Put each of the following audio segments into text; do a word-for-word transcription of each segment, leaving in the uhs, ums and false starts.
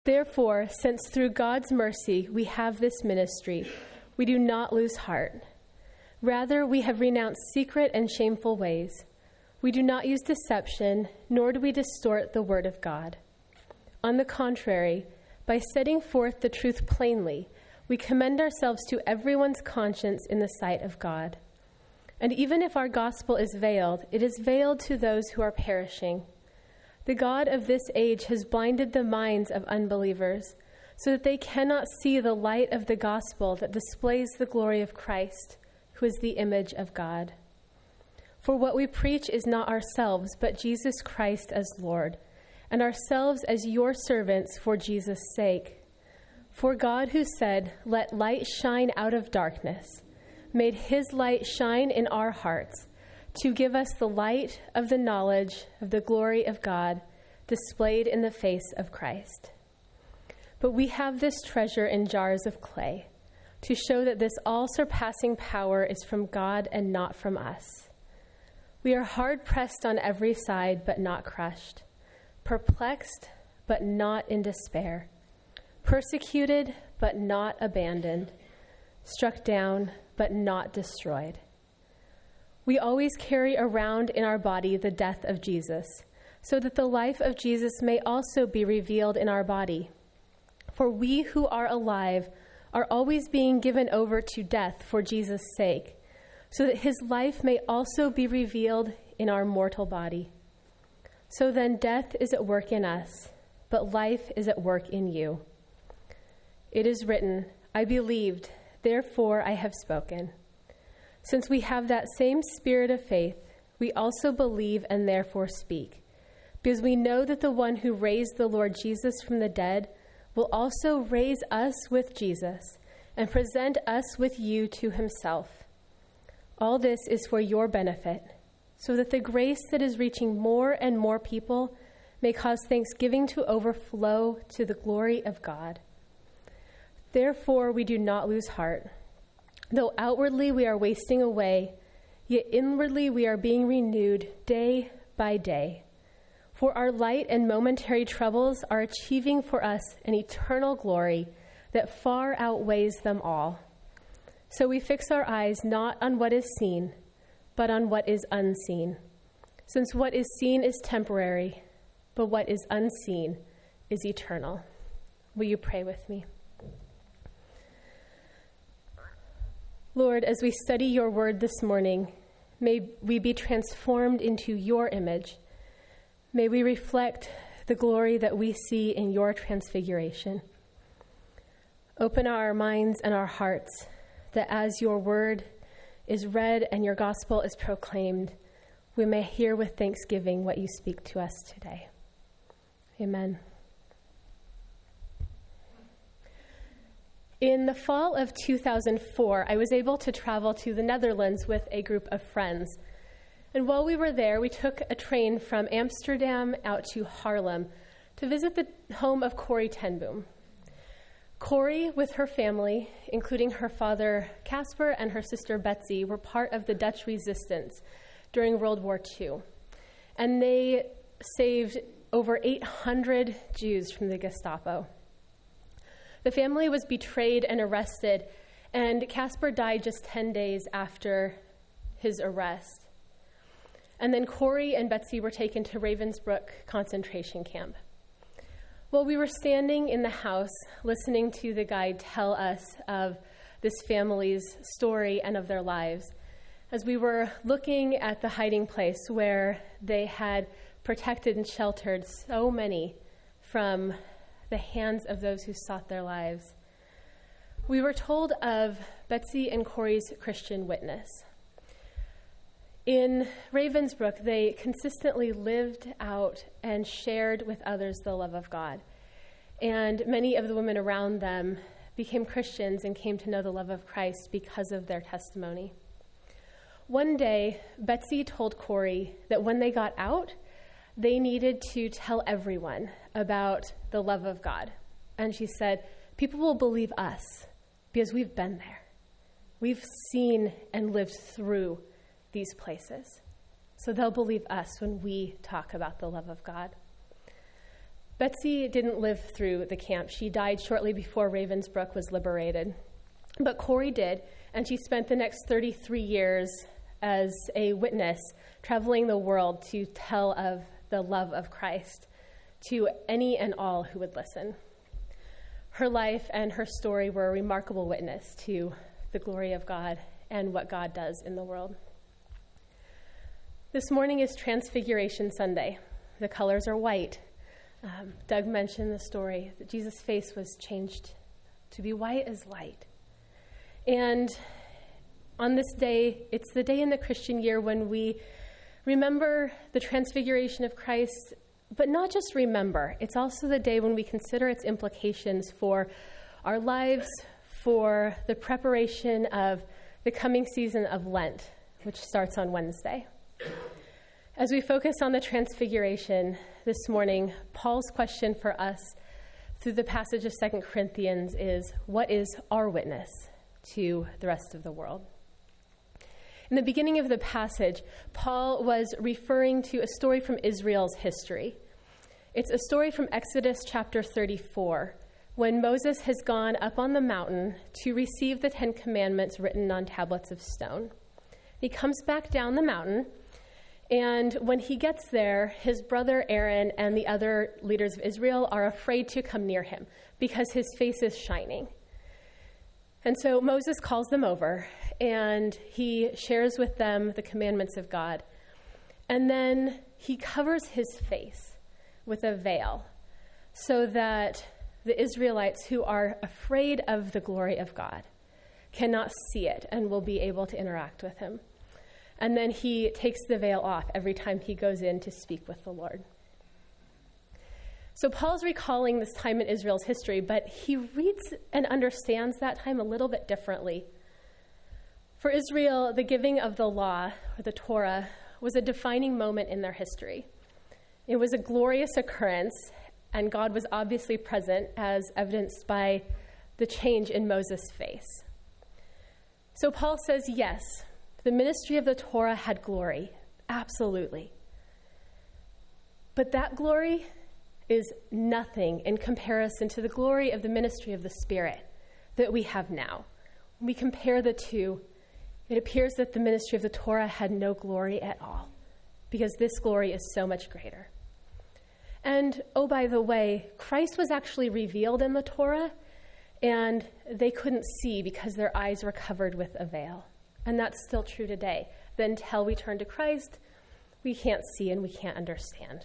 Therefore, since through God's mercy we have this ministry, we do not lose heart. Rather, we have renounced secret and shameful ways. We do not use deception, nor do we distort the word of God. On the contrary, by setting forth the truth plainly, we commend ourselves to everyone's conscience in the sight of God. And even if our gospel is veiled, it is veiled to those who are perishing. The God of this age has blinded the minds of unbelievers, so that they cannot see the light of the gospel that displays the glory of Christ, who is the image of God. For what we preach is not ourselves, but Jesus Christ as Lord, and ourselves as your servants for Jesus' sake. For God, who said, "Let light shine out of darkness," made his light shine in our hearts to give us the light of the knowledge of the glory of God displayed in the face of Christ. But we have this treasure in jars of clay to show that this all-surpassing power is from God and not from us. We are hard-pressed on every side, but not crushed, perplexed, but not in despair, persecuted, but not abandoned, struck down, but not destroyed. We always carry around in our body the death of Jesus, so that the life of Jesus may also be revealed in our body. For we who are alive are always being given over to death for Jesus' sake, so that his life may also be revealed in our mortal body. So then death is at work in us, but life is at work in you. It is written, "I believed, therefore I have spoken." Since we have that same spirit of faith, we also believe and therefore speak, because we know that the one who raised the Lord Jesus from the dead will also raise us with Jesus and present us with you to himself. All this is for your benefit, so that the grace that is reaching more and more people may cause thanksgiving to overflow to the glory of God. Therefore, we do not lose heart. Though outwardly we are wasting away, yet inwardly we are being renewed day by day. For our light and momentary troubles are achieving for us an eternal glory that far outweighs them all. So we fix our eyes not on what is seen, but on what is unseen. Since what is seen is temporary, but what is unseen is eternal. Will you pray with me? Lord, as we study your word this morning, may we be transformed into your image. May we reflect the glory that we see in your transfiguration. Open our minds and our hearts that as your word is read and your gospel is proclaimed, we may hear with thanksgiving what you speak to us today. Amen. In the fall of two thousand four, I was able to travel to the Netherlands with a group of friends. And while we were there, we took a train from Amsterdam out to Haarlem to visit the home of Corrie ten Boom. Corrie, with her family, including her father Casper and her sister Betsy, were part of the Dutch resistance during World War Two. And they saved over eight hundred Jews from the Gestapo. The family was betrayed and arrested, and Casper died just ten days after his arrest. And then Corrie and Betsy were taken to Ravensbrück concentration camp. While we were standing in the house listening to the guide tell us of this family's story and of their lives, as we were looking at the hiding place where they had protected and sheltered so many from the hands of those who sought their lives, we were told of Betsy and Corrie's Christian witness. In Ravensbrück, they consistently lived out and shared with others the love of God. And many of the women around them became Christians and came to know the love of Christ because of their testimony. One day, Betsy told Corrie that when they got out, they needed to tell everyone about the love of God. And she said, people will believe us because we've been there. We've seen and lived through these places. So they'll believe us when we talk about the love of God. Betsy didn't live through the camp. She died shortly before Ravensbrück was liberated. But Corrie did, and she spent the next thirty-three years as a witness, traveling the world to tell of the love of Christ to any and all who would listen. Her life and her story were a remarkable witness to the glory of God and what God does in the world. This morning is Transfiguration Sunday. The colors are white. Um, Doug mentioned the story that Jesus' face was changed to be white as light. And on this day, it's the day in the Christian year when we remember the transfiguration of Christ, but not just remember. It's also the day when we consider its implications for our lives, for the preparation of the coming season of Lent, which starts on Wednesday. As we focus on the transfiguration this morning, Paul's question for us through the passage of Second Corinthians is, what is our witness to the rest of the world? In the beginning of the passage, Paul was referring to a story from Israel's history. It's a story from Exodus chapter thirty-four, when Moses has gone up on the mountain to receive the Ten Commandments written on tablets of stone. He comes back down the mountain, and when he gets there, his brother Aaron and the other leaders of Israel are afraid to come near him because his face is shining. And so Moses calls them over, and he shares with them the commandments of God. And then he covers his face with a veil so that the Israelites who are afraid of the glory of God cannot see it and will be able to interact with him. And then he takes the veil off every time he goes in to speak with the Lord. So Paul's recalling this time in Israel's history, but he reads and understands that time a little bit differently. For Israel, the giving of the law, or the Torah, was a defining moment in their history. It was a glorious occurrence, and God was obviously present, as evidenced by the change in Moses' face. So Paul says, yes, the ministry of the Torah had glory, absolutely. But that glory is nothing in comparison to the glory of the ministry of the Spirit that we have now. When we compare the two, it appears that the ministry of the Torah had no glory at all, because this glory is so much greater. And, oh, by the way, Christ was actually revealed in the Torah, and they couldn't see because their eyes were covered with a veil. And that's still true today. That until we turn to Christ, we can't see and we can't understand.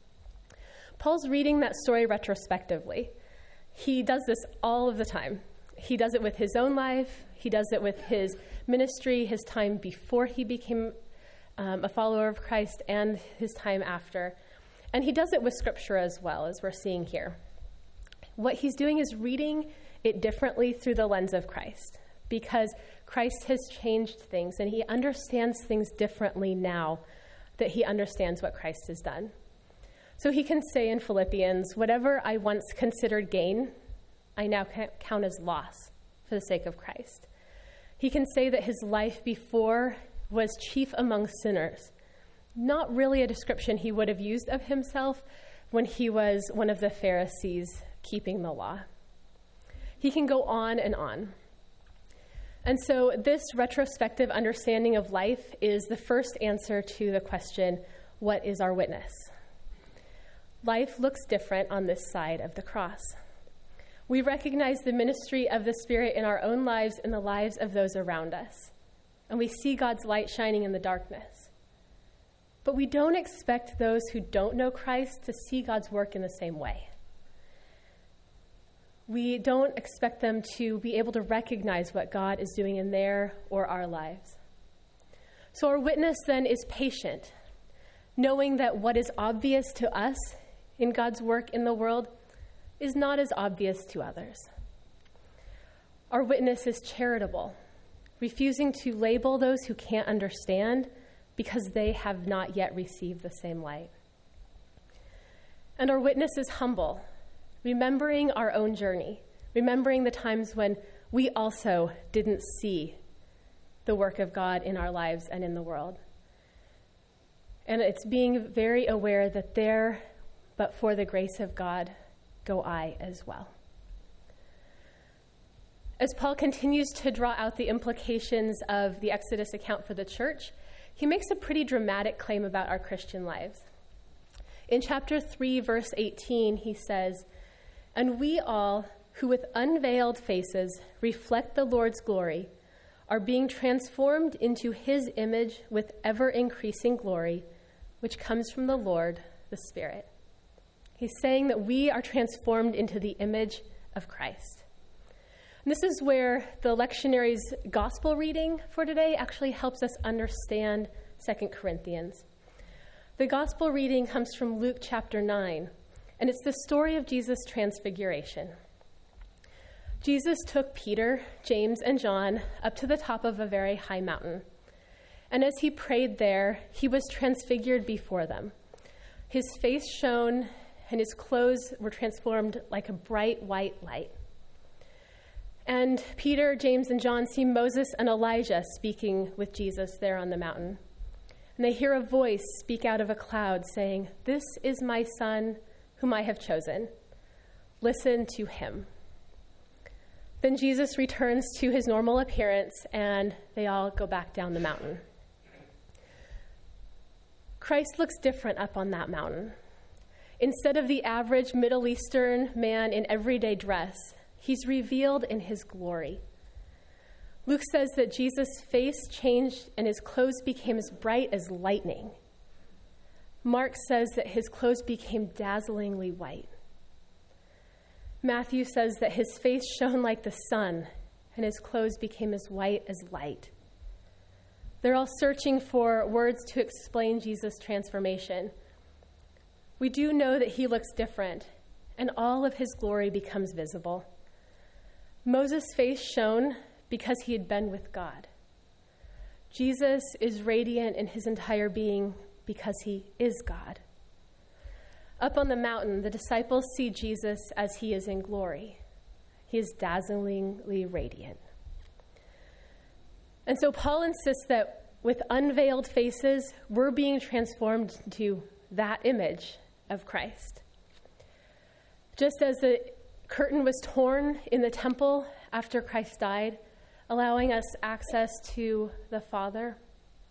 Paul's reading that story retrospectively. He does this all of the time. He does it with his own life. He does it with his ministry, his time before he became um, a follower of Christ, and his time after. And he does it with Scripture as well, as we're seeing here. What he's doing is reading it differently through the lens of Christ, because Christ has changed things, and he understands things differently now that he understands what Christ has done. So he can say in Philippians, whatever I once considered gain, I now count as loss for the sake of Christ. He can say that his life before was chief among sinners, not really a description he would have used of himself when he was one of the Pharisees keeping the law. He can go on and on. And so this retrospective understanding of life is the first answer to the question, what is our witness? Life looks different on this side of the cross. We recognize the ministry of the Spirit in our own lives and the lives of those around us. And we see God's light shining in the darkness. But we don't expect those who don't know Christ to see God's work in the same way. We don't expect them to be able to recognize what God is doing in their or our lives. So our witness then is patient, knowing that what is obvious to us in God's work in the world is not as obvious to others. Our witness is charitable, refusing to label those who can't understand because they have not yet received the same light. And our witness is humble, remembering our own journey, remembering the times when we also didn't see the work of God in our lives and in the world. And it's being very aware that there but for the grace of God, go I as well. As Paul continues to draw out the implications of the Exodus account for the church, he makes a pretty dramatic claim about our Christian lives. In chapter three, verse eighteen, he says, "And we all, who with unveiled faces reflect the Lord's glory, are being transformed into his image with ever-increasing glory, which comes from the Lord, the Spirit." He's saying that we are transformed into the image of Christ. And this is where the lectionary's gospel reading for today actually helps us understand Second Corinthians. The gospel reading comes from Luke chapter nine, and it's the story of Jesus' transfiguration. Jesus took Peter, James, and John up to the top of a very high mountain. And as he prayed there, he was transfigured before them. His face shone, and his clothes were transformed like a bright white light. And Peter, James, and John see Moses and Elijah speaking with Jesus there on the mountain. And they hear a voice speak out of a cloud saying, "This is my son, whom I have chosen. Listen to him." Then Jesus returns to his normal appearance, and they all go back down the mountain. Christ looks different up on that mountain. Instead of the average Middle Eastern man in everyday dress, he's revealed in his glory. Luke says that Jesus' face changed and his clothes became as bright as lightning. Mark says that his clothes became dazzlingly white. Matthew says that his face shone like the sun and his clothes became as white as light. They're all searching for words to explain Jesus' transformation. We do know that he looks different, and all of his glory becomes visible. Moses' face shone because he had been with God. Jesus is radiant in his entire being because he is God. Up on the mountain, the disciples see Jesus as he is in glory. He is dazzlingly radiant. And so Paul insists that with unveiled faces, we're being transformed into that image of Christ. Just as the curtain was torn in the temple after Christ died, allowing us access to the Father,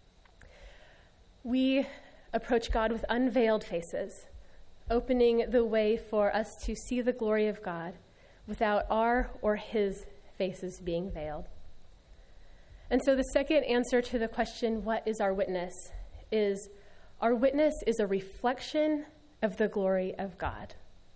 we approach God with unveiled faces, opening the way for us to see the glory of God without our or his faces being veiled. And so the second answer to the question, what is our witness, is our witness is a reflection of the glory of God.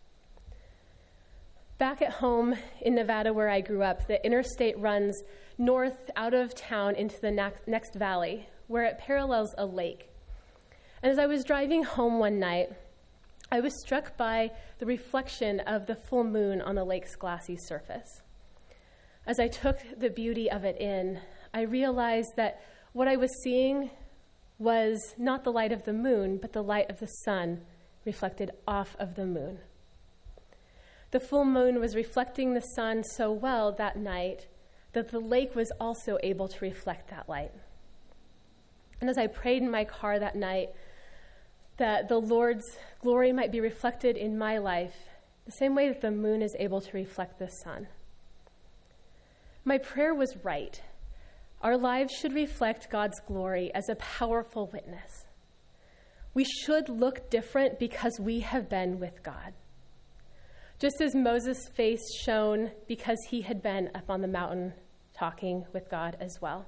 Back at home in Nevada, where I grew up, the interstate runs north out of town into the next, next valley, where it parallels a lake. And as I was driving home one night, I was struck by the reflection of the full moon on the lake's glassy surface. As I took the beauty of it in, I realized that what I was seeing was not the light of the moon, but the light of the sun reflected off of the moon. The full moon was reflecting the sun so well that night that the lake was also able to reflect that light. And as I prayed in my car that night, that the Lord's glory might be reflected in my life, the same way that the moon is able to reflect the sun. My prayer was right. Our lives should reflect God's glory as a powerful witness. We should look different because we have been with God. Just as Moses' face shone because he had been up on the mountain talking with God as well.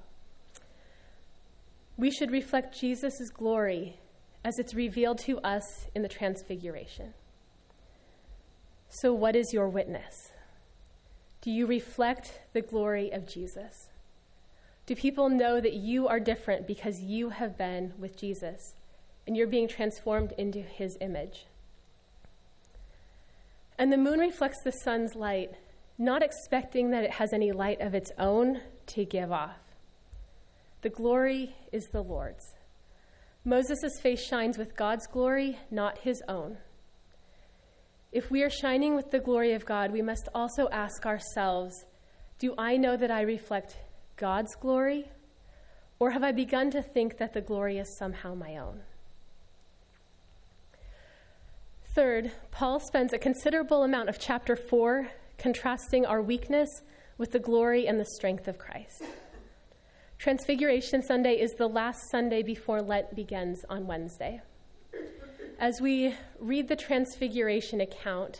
We should reflect Jesus' glory as it's revealed to us in the Transfiguration. So what is your witness? Do you reflect the glory of Jesus? Do people know that you are different because you have been with Jesus and you're being transformed into his image? And the moon reflects the sun's light, not expecting that it has any light of its own to give off. The glory is the Lord's. Moses' face shines with God's glory, not his own. If we are shining with the glory of God, we must also ask ourselves, do I know that I reflect God's glory, or have I begun to think that the glory is somehow my own? Third, Paul spends a considerable amount of chapter four contrasting our weakness with the glory and the strength of Christ. Transfiguration Sunday is the last Sunday before Lent begins on Wednesday. As we read the Transfiguration account,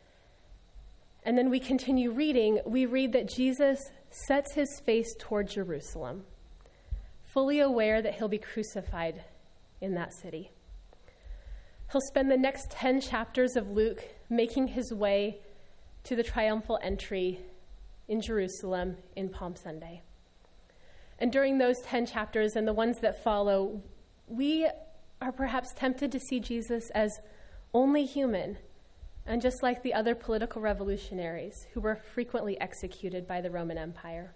and then we continue reading, we read that Jesus sets his face toward Jerusalem, fully aware that he'll be crucified in that city. He'll spend the next ten chapters of Luke making his way to the triumphal entry in Jerusalem in Palm Sunday. And during those ten chapters and the ones that follow, we are perhaps tempted to see Jesus as only human, and just like the other political revolutionaries who were frequently executed by the Roman Empire.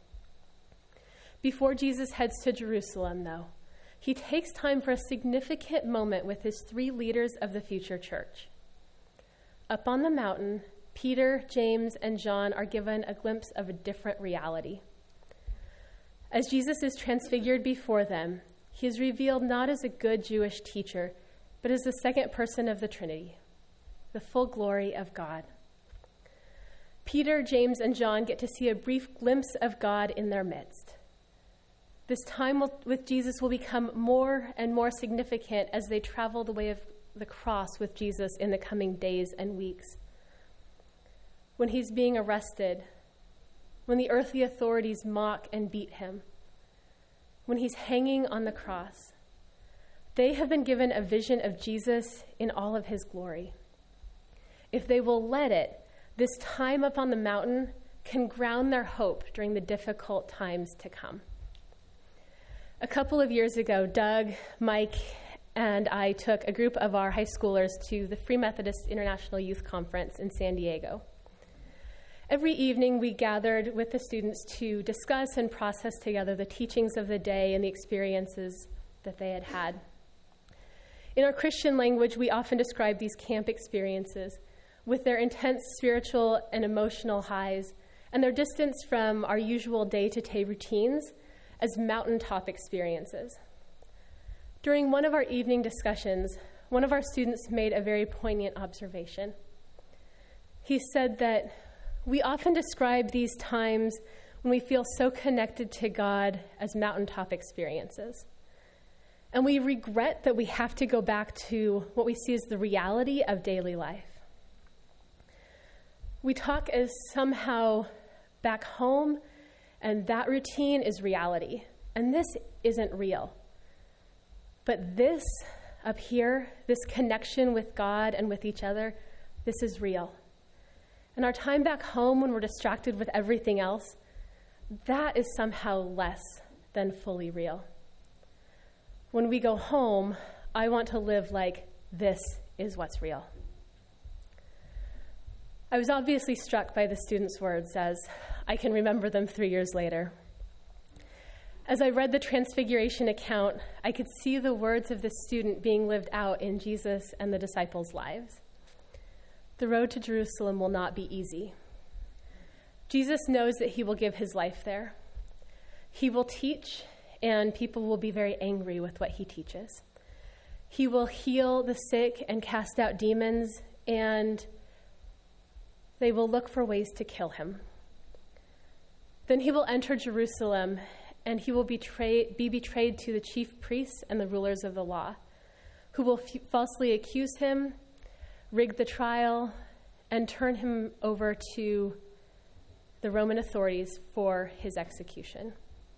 Before Jesus heads to Jerusalem, though, he takes time for a significant moment with his three leaders of the future church. Up on the mountain, Peter, James, and John are given a glimpse of a different reality. As Jesus is transfigured before them, he is revealed not as a good Jewish teacher, but as the second person of the Trinity, the full glory of God. Peter, James, and John get to see a brief glimpse of God in their midst. This time with Jesus will become more and more significant as they travel the way of the cross with Jesus in the coming days and weeks. When he's being arrested, when the earthly authorities mock and beat him, when he's hanging on the cross, they have been given a vision of Jesus in all of his glory. If they will let it, this time up on the mountain can ground their hope during the difficult times to come. A couple of years ago, Doug, Mike, and I took a group of our high schoolers to the Free Methodist International Youth Conference in San Diego. Every evening, we gathered with the students to discuss and process together the teachings of the day and the experiences that they had had. In our Christian language, we often describe these camp experiences with their intense spiritual and emotional highs and their distance from our usual day-to-day routines as mountaintop experiences. During one of our evening discussions, one of our students made a very poignant observation. He said that we often describe these times when we feel so connected to God as mountaintop experiences. And we regret that we have to go back to what we see as the reality of daily life. We talk as somehow back home, and that routine is reality. And this isn't real. But this up here, this connection with God and with each other, this is real. And our time back home when we're distracted with everything else, that is somehow less than fully real. When we go home, I want to live like this is what's real. I was obviously struck by the students' words as I can remember them three years later. As I read the Transfiguration account, I could see the words of the student being lived out in Jesus and the disciples' lives. The road to Jerusalem will not be easy. Jesus knows that he will give his life there. He will teach, and people will be very angry with what he teaches. He will heal the sick and cast out demons, and they will look for ways to kill him. Then he will enter Jerusalem, and he will betray, be betrayed to the chief priests and the rulers of the law, who will f- falsely accuse him, rig the trial, and turn him over to the Roman authorities for his execution.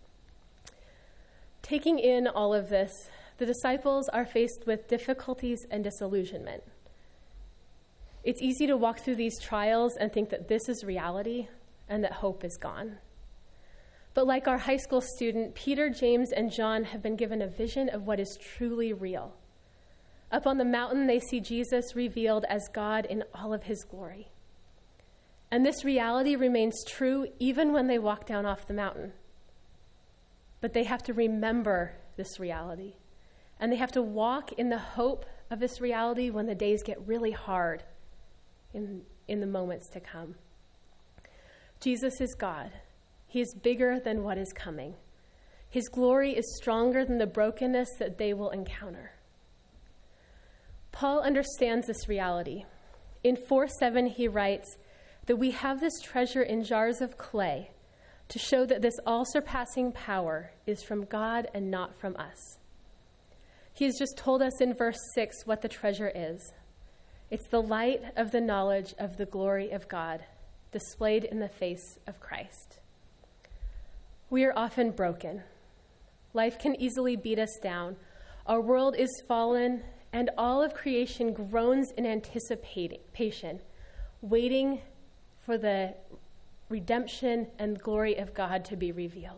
Taking in all of this, the disciples are faced with difficulties and disillusionment. It's easy to walk through these trials and think that this is reality and that hope is gone. But like our high school student, Peter, James, and John have been given a vision of what is truly real. Up on the mountain, they see Jesus revealed as God in all of his glory. And this reality remains true even when they walk down off the mountain. But they have to remember this reality. And they have to walk in the hope of this reality when the days get really hard in, in the moments to come. Jesus is God. He is bigger than what is coming. His glory is stronger than the brokenness that they will encounter. Paul understands this reality. In four seven, he writes that we have this treasure in jars of clay to show that this all-surpassing power is from God and not from us. He has just told us in verse six what the treasure is. It's the light of the knowledge of the glory of God displayed in the face of Christ. We are often broken. Life can easily beat us down. Our world is fallen, and all of creation groans in anticipation, waiting for the redemption and glory of God to be revealed.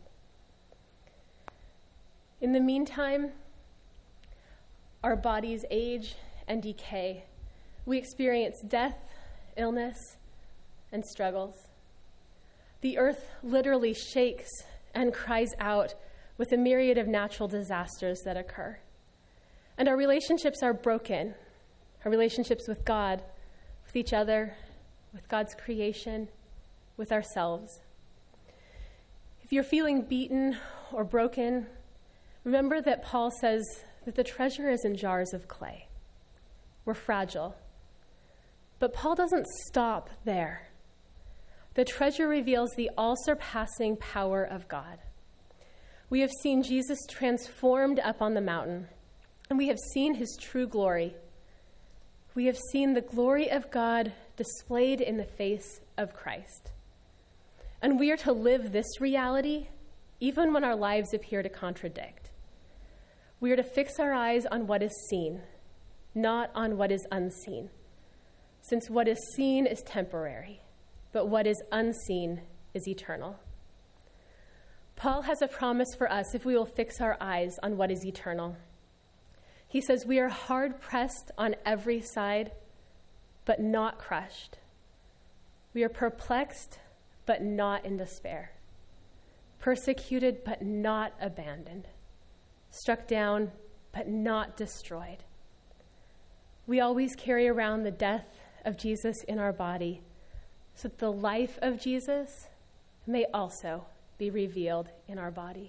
In the meantime, our bodies age and decay. We experience death, illness, and struggles. The earth literally shakes and cries out with a myriad of natural disasters that occur. And our relationships are broken. Our relationships with God, with each other, with God's creation, with ourselves. If you're feeling beaten or broken, remember that Paul says that the treasure is in jars of clay. We're fragile. But Paul doesn't stop there. The treasure reveals the all-surpassing power of God. We have seen Jesus transformed up on the mountain, and we have seen his true glory. We have seen the glory of God displayed in the face of Christ. And we are to live this reality even when our lives appear to contradict. We are to fix our eyes on what is seen, not on what is unseen, since what is seen is temporary, but what is unseen is eternal. Paul has a promise for us if we will fix our eyes on what is eternal. He says, we are hard-pressed on every side, but not crushed. We are perplexed, but not in despair. Persecuted, but not abandoned. Struck down, but not destroyed. We always carry around the death of Jesus in our body, so that the life of Jesus may also be revealed in our body.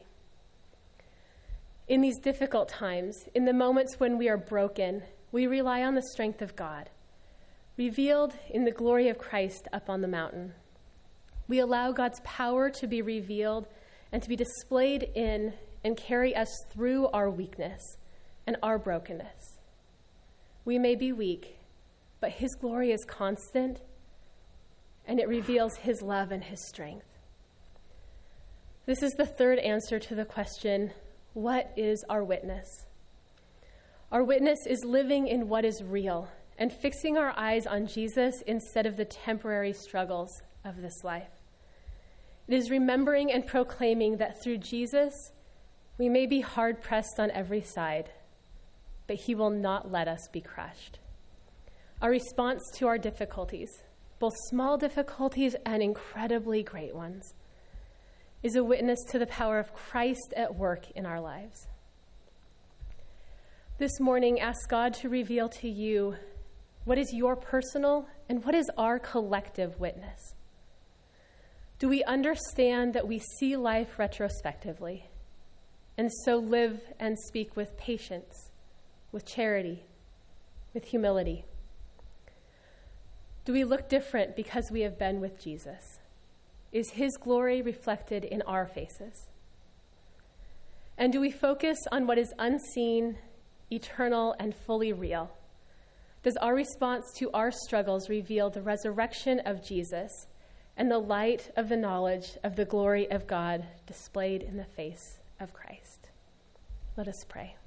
In these difficult times, in the moments when we are broken, we rely on the strength of God, revealed in the glory of Christ up on the mountain. We allow God's power to be revealed and to be displayed in and carry us through our weakness and our brokenness. We may be weak, but his glory is constant, and it reveals his love and his strength. This is the third answer to the question, what is our witness? Our witness is living in what is real and fixing our eyes on Jesus instead of the temporary struggles of this life. It is remembering and proclaiming that through Jesus, we may be hard-pressed on every side, but he will not let us be crushed. Our response to our difficulties, both small difficulties and incredibly great ones, is a witness to the power of Christ at work in our lives. This morning, ask God to reveal to you what is your personal and what is our collective witness. Do we understand that we see life retrospectively and so live and speak with patience, with charity, with humility? Do we look different because we have been with Jesus? Is his glory reflected in our faces? And do we focus on what is unseen, eternal, and fully real? Does our response to our struggles reveal the resurrection of Jesus and the light of the knowledge of the glory of God displayed in the face of Christ? Let us pray.